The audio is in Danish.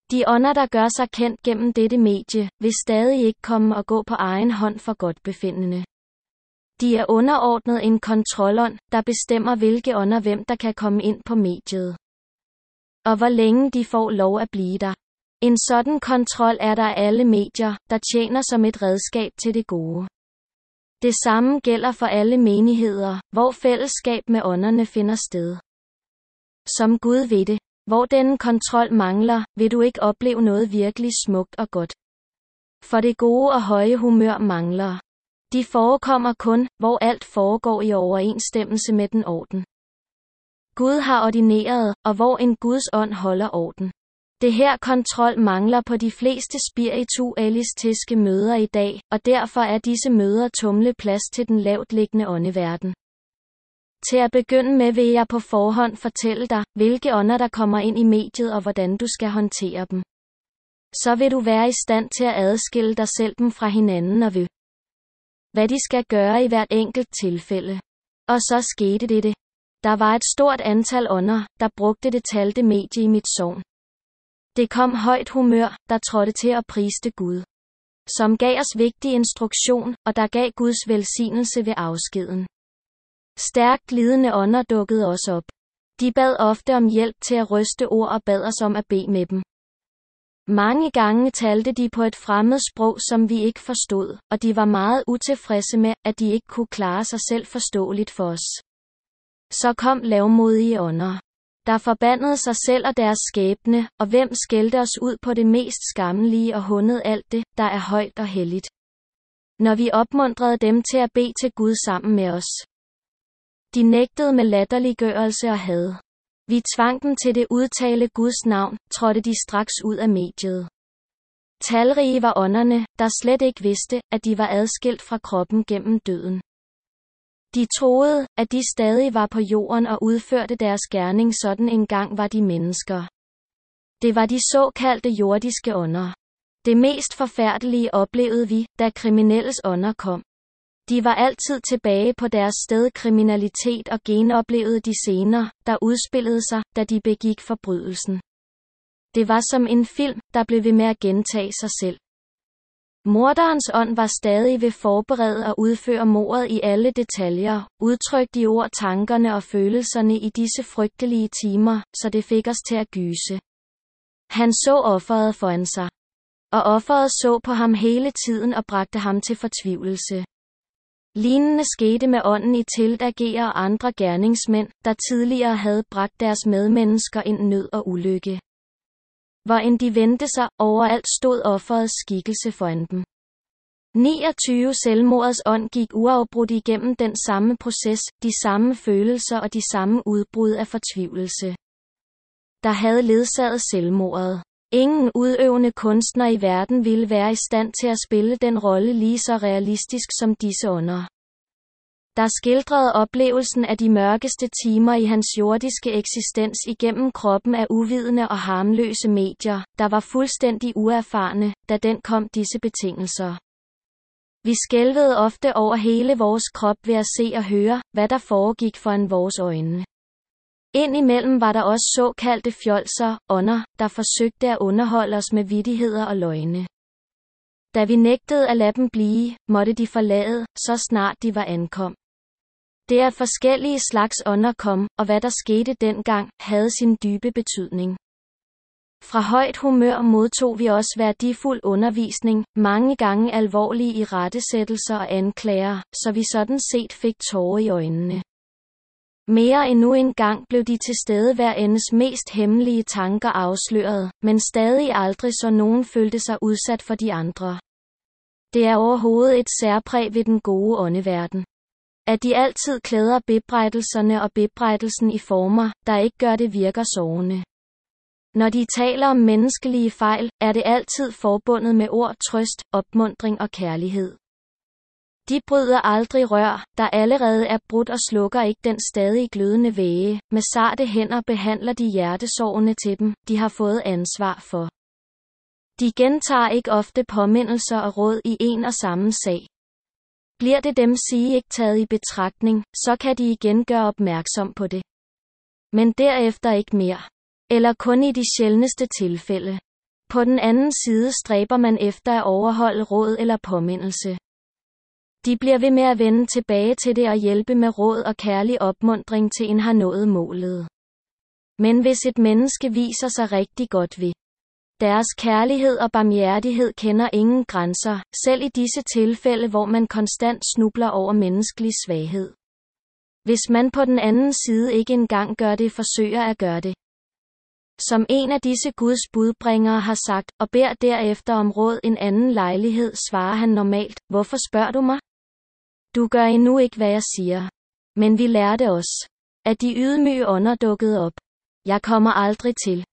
De ånder, der gør sig kendt gennem dette medie, vil stadig ikke komme og gå på egen hånd for godtbefindende. De er underordnet en kontrolånd, der bestemmer hvilke ånder hvem der kan komme ind på mediet. Og hvor længe de får lov at blive der. En sådan kontrol er der af alle medier, der tjener som et redskab til det gode. Det samme gælder for alle menigheder, hvor fællesskab med ånderne finder sted. Som Gud ved det, hvor denne kontrol mangler, vil du ikke opleve noget virkelig smukt og godt. For det gode og høje humør mangler. De forekommer kun, hvor alt foregår i overensstemmelse med den orden. Gud har ordineret, og hvor en Guds ånd holder orden. Det her kontrol mangler på de fleste spiritualistiske møder i dag, og derfor er disse møder tumleplads til den lavtliggende åndeverden. Til at begynde med vil jeg på forhånd fortælle dig, hvilke ånder der kommer ind i mediet og hvordan du skal håndtere dem. Så vil du være i stand til at adskille dig selv dem fra hinanden og ved, hvad de skal gøre i hvert enkelt tilfælde. Og så skete det. Der var et stort antal ånder, der brugte det talte medie i mit sogn. Det kom højt humør, der trådte til at priste Gud, som gav os vigtig instruktion, og der gav Guds velsignelse ved afskeden. Stærkt lidende ånder dukkede også op. De bad ofte om hjælp til at ryste ord og bad os om at bede med dem. Mange gange talte de på et fremmed sprog, som vi ikke forstod, og de var meget utilfredse med, at de ikke kunne klare sig selv forståeligt for os. Så kom lavmodige ånder, der forbandede sig selv og deres skæbne, og hvem skældte os ud på det mest skammelige og hundede alt det, der er højt og helligt. Når vi opmuntrede dem til at bede til Gud sammen med os. De nægtede med latterliggørelse og had. Vi tvang dem til det udtale Guds navn, trådte de straks ud af mediet. Talrige var ånderne, der slet ikke vidste, at de var adskilt fra kroppen gennem døden. De troede, at de stadig var på jorden og udførte deres gerning sådan engang var de mennesker. Det var de såkaldte jordiske ånder. Det mest forfærdelige oplevede vi, da kriminelles ånder kom. De var altid tilbage på deres sted kriminalitet og genoplevede de scener, der udspillede sig, da de begik forbrydelsen. Det var som en film, der blev ved med at gentage sig selv. Morderens ånd var stadig ved forberede og udføre mordet i alle detaljer, udtrykte i ord tankerne og følelserne i disse frygtelige timer, så det fik os til at gyse. Han så offeret foran sig. Og offeret så på ham hele tiden og bragte ham til fortvivlelse. Lignende skete med ånden i Tildager og andre gerningsmænd, der tidligere havde bragt deres medmennesker ind nød og ulykke. Hvor end de vendte sig, overalt stod offerets skikkelse foran dem. 29 selvmordets ånd gik uafbrudt igennem den samme proces, de samme følelser og de samme udbrud af fortvivlelse, der havde ledsaget selvmordet. Ingen udøvende kunstner i verden ville være i stand til at spille den rolle lige så realistisk som disse ånder. Der skildrede oplevelsen af de mørkeste timer i hans jordiske eksistens igennem kroppen af uvidende og harmløse medier, der var fuldstændig uerfarne, da den kom disse betingelser. Vi skælvede ofte over hele vores krop ved at se og høre, hvad der foregik foran vores øjne. Indimellem var der også såkaldte fjolser, ånder, der forsøgte at underholde os med vittigheder og løgne. Da vi nægtede at lade dem blive, måtte de forlade, så snart de var ankom. Det er forskellige slags ånder kom, og hvad der skete dengang, havde sin dybe betydning. Fra højt humør modtog vi også værdifuld undervisning, mange gange alvorlige irettesættelser og anklager, så vi sådan set fik tårer i øjnene. Mere endnu en gang blev de tilstedeværendes mest hemmelige tanker afsløret, men stadig aldrig så nogen følte sig udsat for de andre. Det er overhovedet et særpræg ved den gode åndeverden, at de altid klæder bebrejdelserne og bebrejdelsen i former, der ikke gør det virker sårende. Når de taler om menneskelige fejl, er det altid forbundet med ord, trøst, opmuntring og kærlighed. De bryder aldrig rør, der allerede er brudt og slukker ikke den stadig glødende væge. Med sarte hænder behandler de hjertesorgene til dem, de har fået ansvar for. De gentager ikke ofte påmindelser og råd i en og samme sag. Bliver det dem sige ikke taget i betragtning, så kan de igen gøre opmærksom på det. Men derefter ikke mere. Eller kun i de sjældneste tilfælde. På den anden side stræber man efter at overholde råd eller påmindelse. De bliver ved med at vende tilbage til det og hjælpe med råd og kærlig opmuntring til en har nået målet. Men hvis et menneske viser sig rigtig godt ved deres kærlighed og barmhjertighed kender ingen grænser, selv i disse tilfælde, hvor man konstant snubler over menneskelig svaghed. Hvis man på den anden side ikke engang gør det, forsøger at gøre det. Som en af disse Guds budbringere har sagt, og beder derefter om råd en anden lejlighed, svarer han normalt, hvorfor spørger du mig? Du gør endnu ikke, hvad jeg siger. Men vi lærte os, at de ydmyge ånder dukkede op. Jeg kommer aldrig til